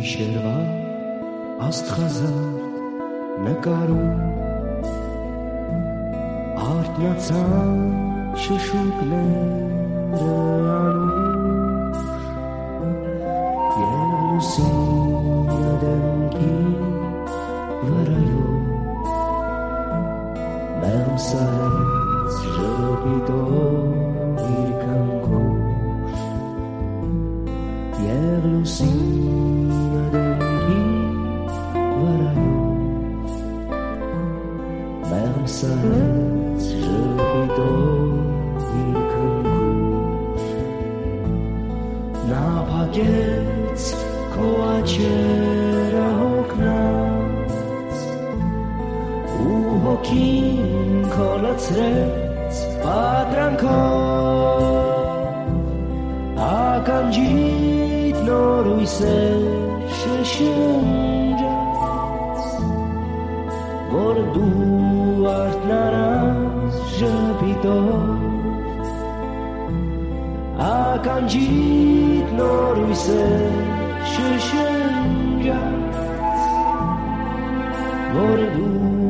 Գիշերվա աստղազարդ նկարում արթնացան շշուկները անուշ և լուսինը դեմքի վրայով մեղմ սարեց ժպիտով իր կնքուշ և լուսինը դեմքի վրայով մեղմ սարեց ժպիտով իր կնքուշ նա փակեց քո աչքերը հոգնած ու հոգին քոլացրեց պատրանքով ականջիդ նոր հույսեր շշնջաց որ դու արթնանաս ժպիտով ականջիդ նոր հույսեր շշնջաց որ դու